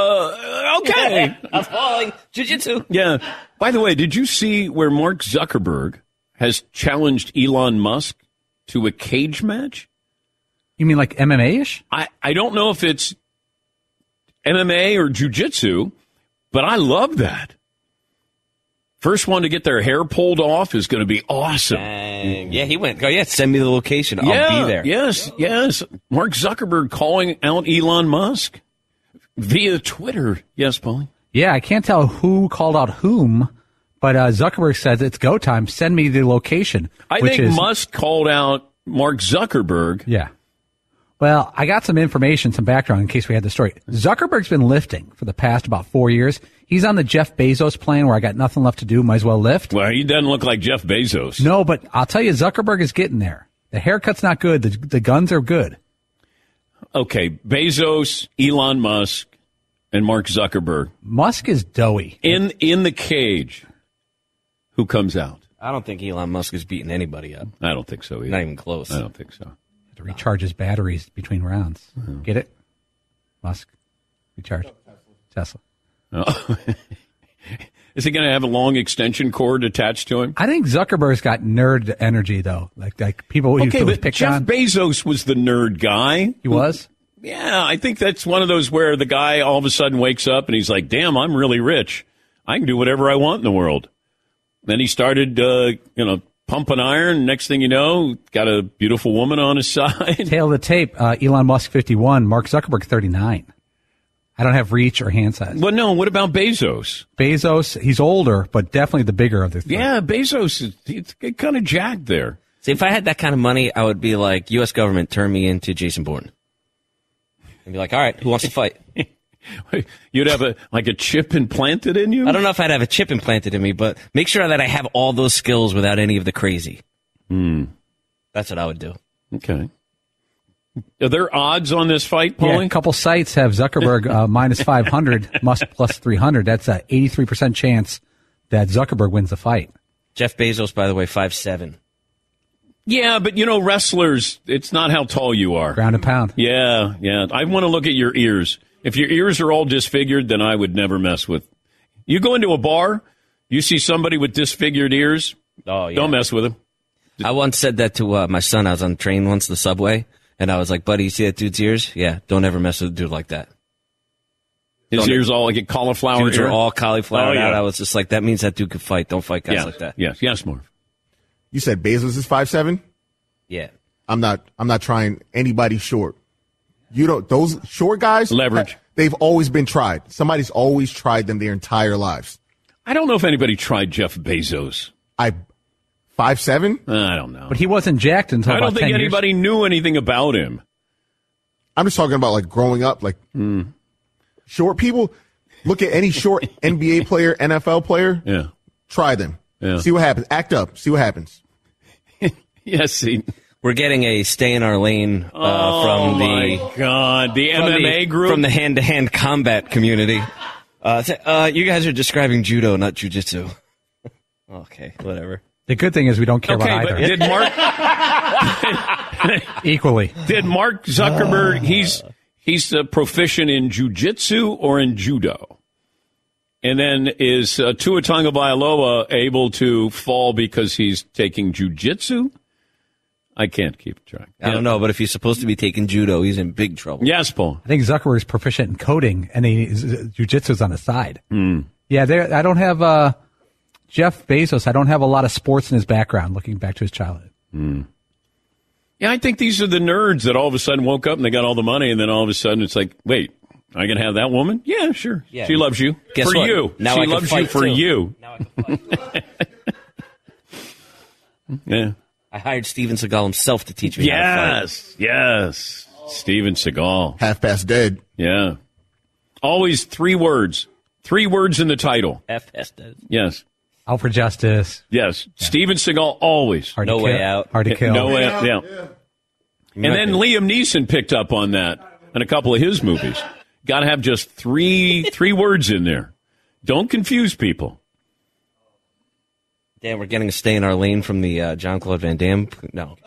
okay. I'm falling, jiu-jitsu. Yeah. By the way, did you see where Mark Zuckerberg has challenged Elon Musk to a cage match? You mean like MMA-ish? I don't know if it's MMA or jiu-jitsu, but I love that. First one to get their hair pulled off is going to be awesome. Yeah, he went. Oh, yeah, send me the location. I'll be there. Yes. Mark Zuckerberg calling out Elon Musk via Twitter. Yes, Paulie? Yeah, I can't tell who called out whom, but Zuckerberg says it's go time. Send me the location. I think Musk called out Mark Zuckerberg. Yeah. Well, I got some information, some background in case we had the story. Zuckerberg's been lifting for the past about 4 years. He's on the Jeff Bezos plan where I got nothing left to do, might as well lift. Well, he doesn't look like Jeff Bezos. No, but I'll tell you, Zuckerberg is getting there. The haircut's not good. The guns are good. Okay, Bezos, Elon Musk, and Mark Zuckerberg. Musk is doughy. In the cage, who comes out? I don't think Elon Musk is beating anybody up. I don't think so either. Not even close. I don't think so. To recharge his batteries between rounds. Get it? Musk. Recharge. Tesla. Oh. Is he going to have a long extension cord attached to him? I think Zuckerberg's got nerd energy, though. Like people who but picked Jeff on. Bezos was the nerd guy. He was? Yeah, I think that's one of those where the guy all of a sudden wakes up and he's like, damn, I'm really rich. I can do whatever I want in the world. Then he started, pumping iron. Next thing you know, got a beautiful woman on his side. Tail of the tape, Elon Musk 51, Mark Zuckerberg 39. I don't have reach or hand size. Well, no, what about Bezos? Bezos, he's older, but definitely the bigger of the three. Yeah, Bezos, he's kind of jacked there. See, if I had that kind of money, I would be like, U.S. government, turn me into Jason Bourne. And be like, all right, who wants to fight? You'd have a chip implanted in you? I don't know if I'd have a chip implanted in me, but make sure that I have all those skills without any of the crazy. That's what I would do. Okay. Are there odds on this fight, Paulie? Yeah, a couple sites have Zuckerberg minus 500, Musk plus 300. That's an 83% chance that Zuckerberg wins the fight. Jeff Bezos, by the way, 5'7". Yeah, but wrestlers, it's not how tall you are. Ground and pound. Yeah. I want to look at your ears. If your ears are all disfigured, then I would never mess with. You go into a bar, you see somebody with disfigured ears, don't mess with them. I once said that to my son. I was on the train once, the subway, and I was like, buddy, you see that dude's ears? Yeah, don't ever mess with a dude like that. His ears all like a cauliflower Dudes ear? are all cauliflower out. I was just like, that means that dude could fight. Don't fight guys like that. Yes, Marv. You said Bezos is 5'7"? Yeah. I'm not trying anybody short. Those short guys leverage. They've always been tried. Somebody's always tried them their entire lives. I don't know if anybody tried Jeff Bezos. 5'7"? I don't know. But he wasn't jacked until I about don't think 10 years. anybody knew anything about him. I'm just talking about like growing up, like short people. Look at any short NBA player, NFL player. Yeah. Try them. Yeah. See what happens. Act up. See what happens. Yes, see. We're getting a stay in our lane from the MMA group, from the hand-to-hand combat community. You guys are describing judo, not jiu-jitsu. Okay, whatever. The good thing is we don't care about either. But did Mark equally? Did Mark Zuckerberg? He's proficient in jiu-jitsu or in judo. And then is Tua Tagovailoa able to fall because he's taking jiu-jitsu? I can't keep track. I don't know, but if he's supposed to be taking judo, he's in big trouble. Yes, Paul. I think Zuckerberg's proficient in coding, and jiu-jitsu's on the side. Yeah, I don't have Jeff Bezos. I don't have a lot of sports in his background, looking back to his childhood. Yeah, I think these are the nerds that all of a sudden woke up and they got all the money, and then all of a sudden it's like, wait, I can have that woman? Yeah, sure. Yeah. She loves you. Guess for what? you. Now she I can loves fight you for too. you. Now I can fight. Yeah. I hired Steven Seagal himself to teach me how to fight. Yes. Steven Seagal. Half past dead. Yeah. Always 3 words. 3 words in the title. F.S. does. Yes. Out for justice. Yes. Yeah. Steven Seagal always. Hard no to way kill. out. Hard to kill. No way out. Yeah. And then Liam Neeson picked up on that in a couple of his movies. Got to have just three words in there. Don't confuse people. Dan, we're getting a stay in our lane from the Jean-Claude Van Damme. No.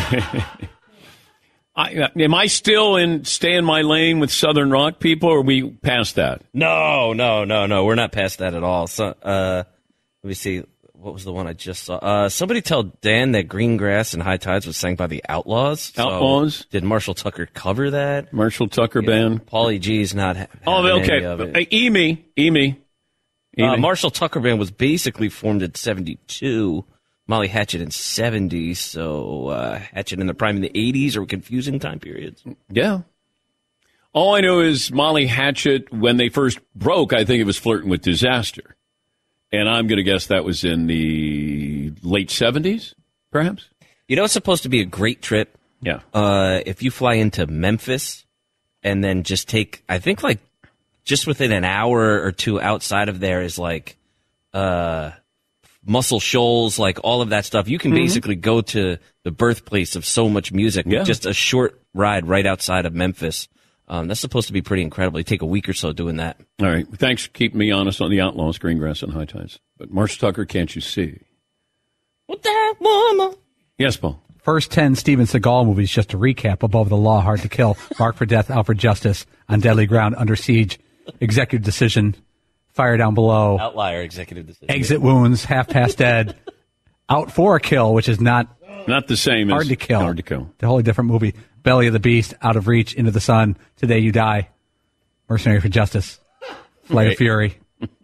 Am I still stay in my lane with Southern Rock people, or are we past that? No. We're not past that at all. So, let me see. What was the one I just saw? Somebody tell Dan that Green Grass and High Tides was sang by the Outlaws. Outlaws? Did Marshall Tucker cover that? Marshall Tucker Band? Pauly G's not okay. any of it. Amy. Marshall Tucker Band was basically formed in 72. Molly Hatchet in 70. So Hatchet in the prime in the 80s are confusing time periods. Yeah. All I know is Molly Hatchet, when they first broke, I think it was Flirting with Disaster. And I'm going to guess that was in the late 70s, perhaps? You know, it's supposed to be a great trip. Yeah. If you fly into Memphis and then just take, I think like just within an hour or two outside of there is like Muscle Shoals, like all of that stuff. You can basically go to the birthplace of so much music with just a short ride right outside of Memphis. That's supposed to be pretty incredible. You take a week or so doing that. All right. Thanks for keeping me honest on the Outlaws, Green Grass, and High Tides. But Marshall Tucker, can't you see? What the heck, mama? Yes, Paul. First 10 Steven Seagal movies, just to recap: Above the Law, Hard to Kill, Marked for Death, Out for Justice, On Deadly Ground, Under Siege, Executive Decision, Fire Down Below, Outlier, Executive Decision, Exit Wounds, Half Past Dead, Out for a Kill, which is not the same Hard as to Kill. Hard to Kill. The wholly different movie. Belly of the Beast, Out of Reach, Into the Sun, Today You Die, Mercenary for Justice, Flight of Fury.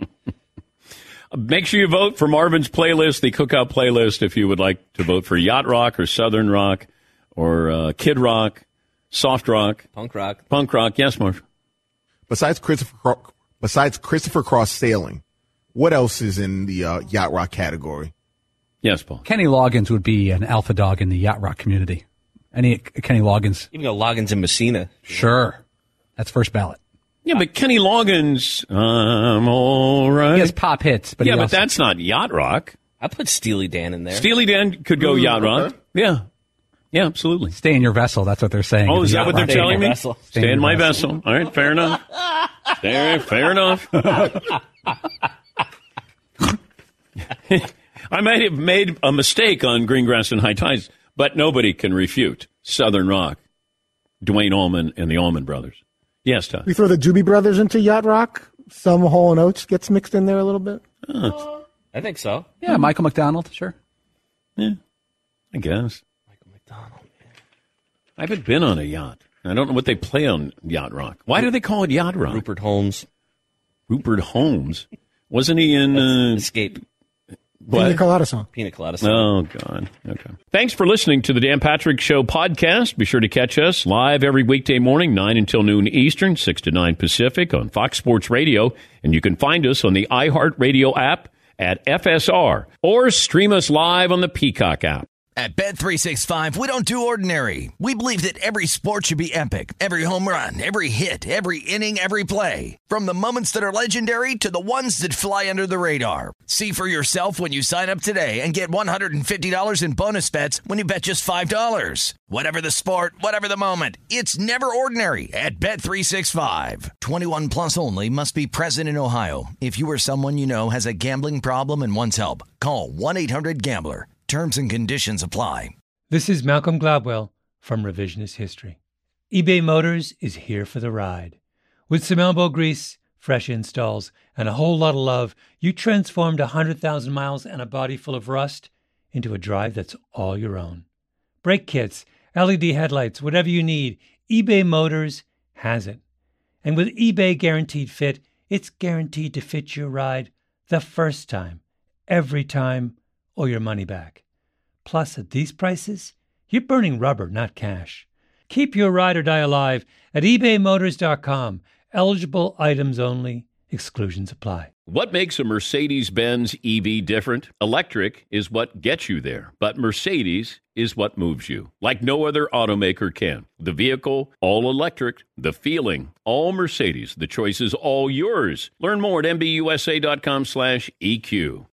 Make sure you vote for Marvin's playlist, the Cookout playlist, if you would like to vote for Yacht Rock or Southern Rock or Kid Rock, Soft Rock. Punk Rock. Punk Rock. Yes, Marv. Besides Christopher Cross sailing, what else is in the Yacht Rock category? Yes, Paul. Kenny Loggins would be an alpha dog in the Yacht Rock community. Any Kenny Loggins? Even though Loggins in Messina. Sure. That's first ballot. Yeah, but Kenny Loggins, I'm all right. He has pop hits. But but that's not Yacht Rock. I put Steely Dan in there. Steely Dan could go Yacht Rock. Yeah. Yeah, absolutely. Stay in your vessel. That's what they're saying. Oh, is that what they're telling me? Stay in my vessel. All right, fair enough. Fair enough. I might have made a mistake on Green Grass and High Tides, but nobody can refute Southern Rock, Dwayne Allman and the Allman Brothers. Yes, Todd. We throw the Doobie Brothers into Yacht Rock. Some Hall & Oates gets mixed in there a little bit. I think so. Yeah, Michael McDonald, sure. Yeah, I guess. Michael McDonald. Man. I haven't been on a yacht. I don't know what they play on Yacht Rock. Why do they call it Yacht Rock? Rupert Holmes. Rupert Holmes? Wasn't he in... Escape. What? Pina Colada song. Pina Colada song. Oh, God. Okay. Thanks for listening to the Dan Patrick Show podcast. Be sure to catch us live every weekday morning, 9 until noon Eastern, 6 to 9 Pacific on Fox Sports Radio. And you can find us on the iHeartRadio app at FSR or stream us live on the Peacock app. At Bet365, we don't do ordinary. We believe that every sport should be epic. Every home run, every hit, every inning, every play. From the moments that are legendary to the ones that fly under the radar. See for yourself when you sign up today and get $150 in bonus bets when you bet just $5. Whatever the sport, whatever the moment, it's never ordinary at Bet365. 21 plus only. Must be present in Ohio. If you or someone you know has a gambling problem and wants help, call 1-800-GAMBLER. Terms and conditions apply. This is Malcolm Gladwell from Revisionist History. eBay Motors is here for the ride. With some elbow grease, fresh installs, and a whole lot of love, you transformed 100,000 miles and a body full of rust into a drive that's all your own. Brake kits, LED headlights, whatever you need, eBay Motors has it. And with eBay Guaranteed Fit, it's guaranteed to fit your ride the first time, every time, or your money back. Plus, at these prices, you're burning rubber, not cash. Keep your ride or die alive at ebaymotors.com. Eligible items only. Exclusions apply. What makes a Mercedes-Benz EV different? Electric is what gets you there, but Mercedes is what moves you, like no other automaker can. The vehicle, all electric. The feeling, all Mercedes. The choice is all yours. Learn more at MBUSA.com/EQ.